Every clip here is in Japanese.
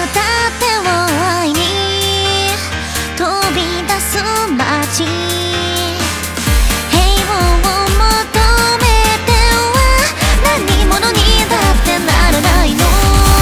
ってを愛に飛び出す街、平和を求めては何者にだってなれないの。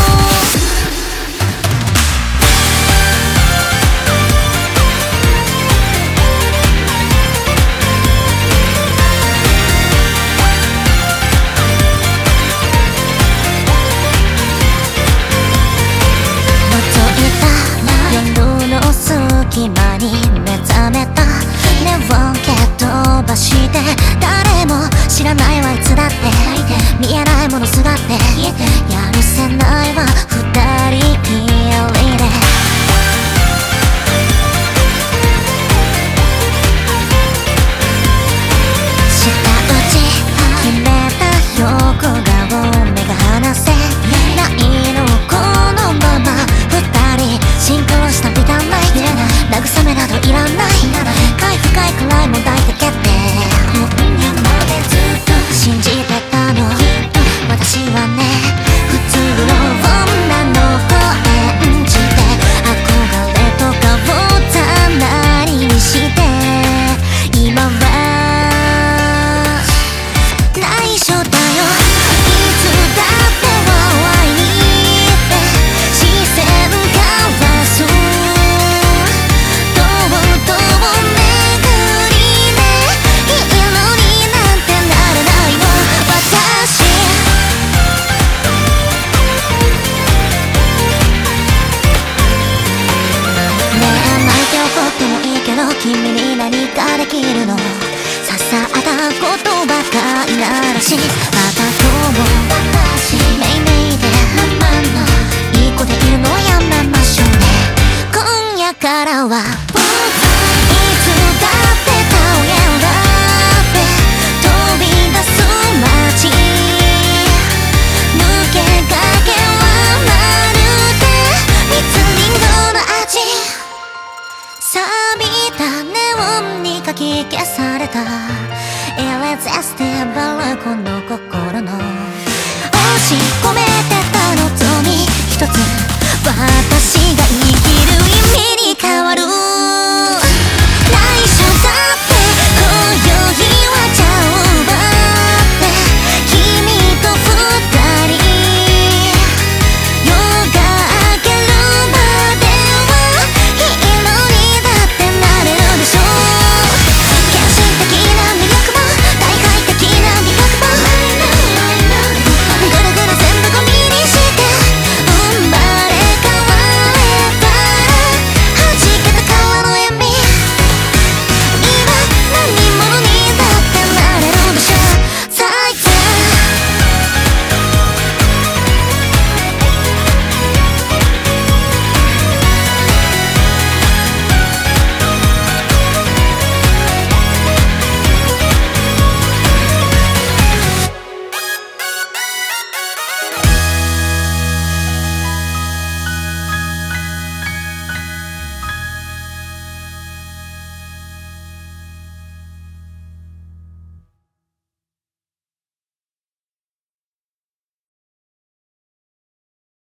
隙間に目覚めたネオン蹴飛ばして誰も知らないはいつだって見えないものすがってやるせないわ二人きりで舌打ち決めた横顔目が離せないのこのまま二人シンクロしたビターナイト慰めなどいらない深い深い暗い問題で決定今までずっと信じてたの私はね普通の女の子演じて憧れとかをざなりにして今は内緒だよいつだって愛にって視線交わす君に何かできるのささったことばかりならしまた今日も私めいめいでママのいい子でいるのやめましょうね今夜からは